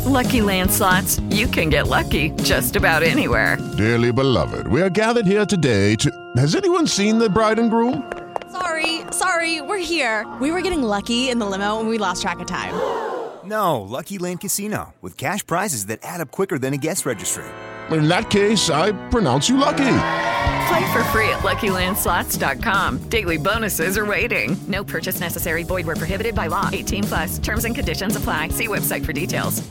With Lucky Land Slots, you can get lucky just about anywhere. Dearly beloved, we are gathered here today to... Has anyone seen the bride and groom? Sorry, we're here. We were getting lucky in the limo and we lost track of time. No, Lucky Land Casino, with cash prizes that add up quicker than a guest registry. In that case, I pronounce you lucky. Play for free at LuckyLandSlots.com. Daily bonuses are waiting. No purchase necessary. Void where prohibited by law. 18+. Terms and conditions apply. See website for details.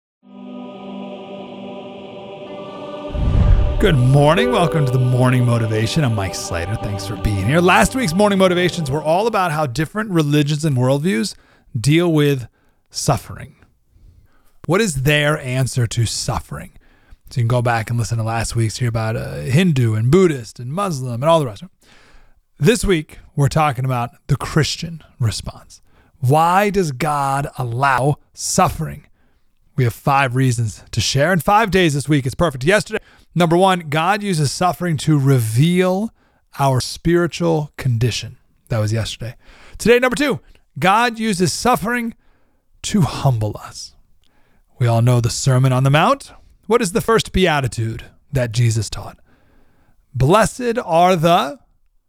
Good morning. Welcome to the Morning Motivation. I'm Mike Slater. Thanks for being here. Last week's Morning Motivations were all about how different religions and worldviews deal with suffering. What is their answer to suffering? So you can go back and listen to last week's, hear about Hindu and Buddhist and Muslim and all the rest of it. This week, we're talking about the Christian response. Why does God allow suffering? We have 5 reasons to share, and 5 days this week is perfect. Yesterday, number 1, God uses suffering to reveal our spiritual condition. That was yesterday. Today, number 2, God uses suffering to humble us. We all know the Sermon on the Mount. What is the first beatitude that Jesus taught? Blessed are the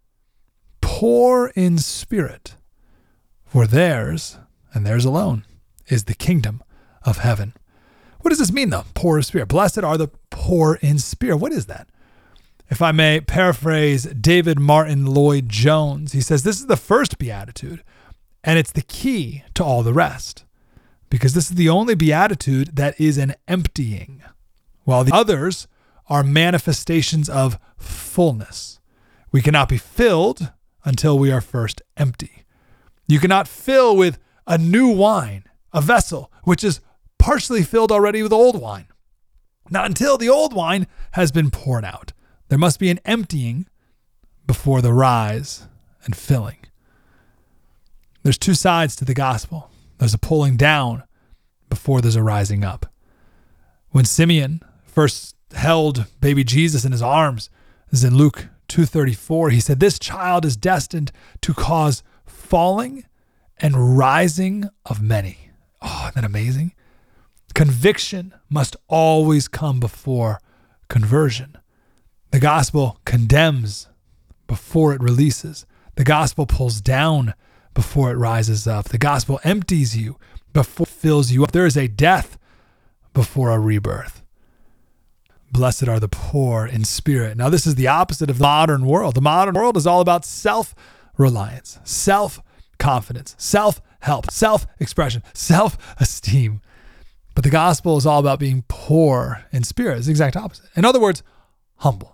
poor in spirit, for theirs, and theirs alone, is the kingdom of heaven. What does this mean, though? Poor in spirit. Blessed are the poor in spirit. What is that? If I may paraphrase David Martin Lloyd Jones, he says this is the first beatitude, and it's the key to all the rest, because this is the only beatitude that is an emptying, while the others are manifestations of fullness. We cannot be filled until we are first empty. You cannot fill with a new wine, a vessel, which is partially filled already with old wine. Not until the old wine has been poured out. There must be an emptying before the rise and filling. There's 2 sides to the gospel. There's a pulling down before there's a rising up. When Simeon first held baby Jesus in his arms, this is in Luke 2:34, he said, "This child is destined to cause falling and rising of many." Oh, isn't that amazing? Conviction must always come before conversion. The gospel condemns before it releases. The gospel pulls down before it rises up. The gospel empties you before it fills you up. There is a death before a rebirth. Blessed are the poor in spirit. Now, this is the opposite of the modern world. The modern world is all about self-reliance, self-confidence, self-help, self-expression, self-esteem. But the gospel is all about being poor in spirit. It's the exact opposite. In other words, humble.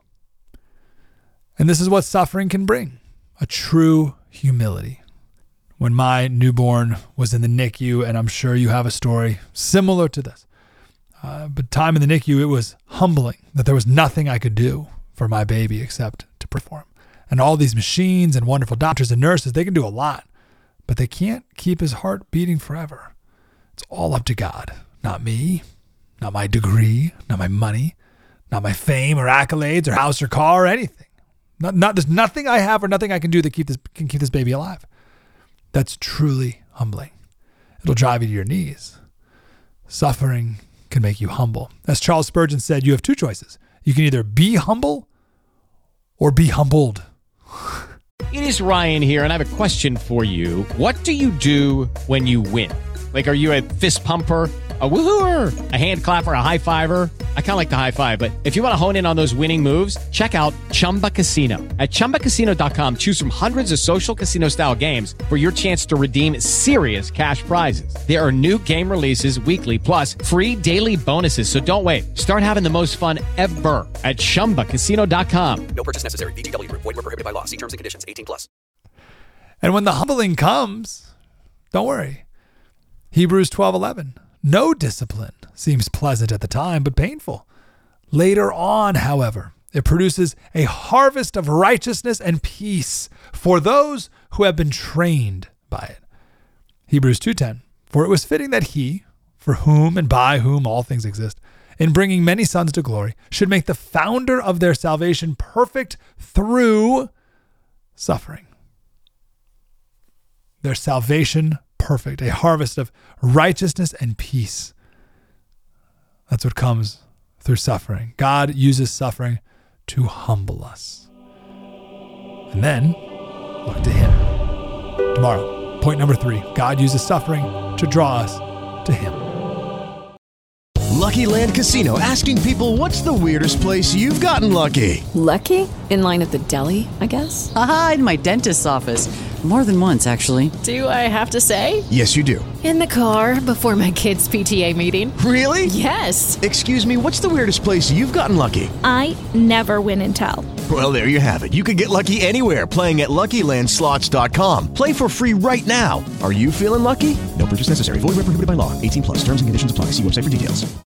And this is what suffering can bring, a true humility. When my newborn was in the NICU, and I'm sure you have a story similar to this, but time in the NICU, it was humbling that there was nothing I could do for my baby except to perform. And all these machines and wonderful doctors and nurses, they can do a lot, but they can't keep his heart beating forever. It's all up to God. Not me, not my degree, not my money, not my fame or accolades or house or car or anything. There's nothing I have or nothing I can do that can keep this baby alive. That's truly humbling. It'll drive you to your knees. Suffering can make you humble. As Charles Spurgeon said, you have 2 choices. You can either be humble or be humbled. It is Ryan here, and I have a question for you. What do you do when you win? Like, are you a fist pumper, a woohooer, a hand clapper, a high fiver? I kind of like the high five, but if you want to hone in on those winning moves, check out Chumba Casino. At ChumbaCasino.com, choose from hundreds of social casino style games for your chance to redeem serious cash prizes. There are new game releases weekly, plus free daily bonuses. So don't wait. Start having the most fun ever at ChumbaCasino.com. No purchase necessary. VGW Group. Void where prohibited by law. See terms and conditions. 18+. And when the humbling comes, don't worry. Hebrews 12:11. No discipline seems pleasant at the time, but painful. Later on, however, it produces a harvest of righteousness and peace for those who have been trained by it. Hebrews 2:10. For it was fitting that he, for whom and by whom all things exist, in bringing many sons to glory, should make the founder of their salvation perfect through suffering. Their salvation perfect, a harvest of righteousness and peace That's what comes through suffering. God uses suffering to humble us. And then look to him. Tomorrow, point number 3. God uses suffering to draw us to him. Lucky Land Casino, asking people, what's the weirdest place you've gotten lucky? Lucky? In line at the deli, I guess? Aha, in my dentist's office. More than once, actually. Do I have to say? Yes, you do. In the car before my kids' PTA meeting. Really? Yes. Excuse me, what's the weirdest place you've gotten lucky? I never win and tell. Well, there you have it. You can get lucky anywhere, playing at LuckyLandSlots.com. Play for free right now. Are you feeling lucky? No purchase necessary. Void where prohibited by law. 18+. Terms and conditions apply. See website for details.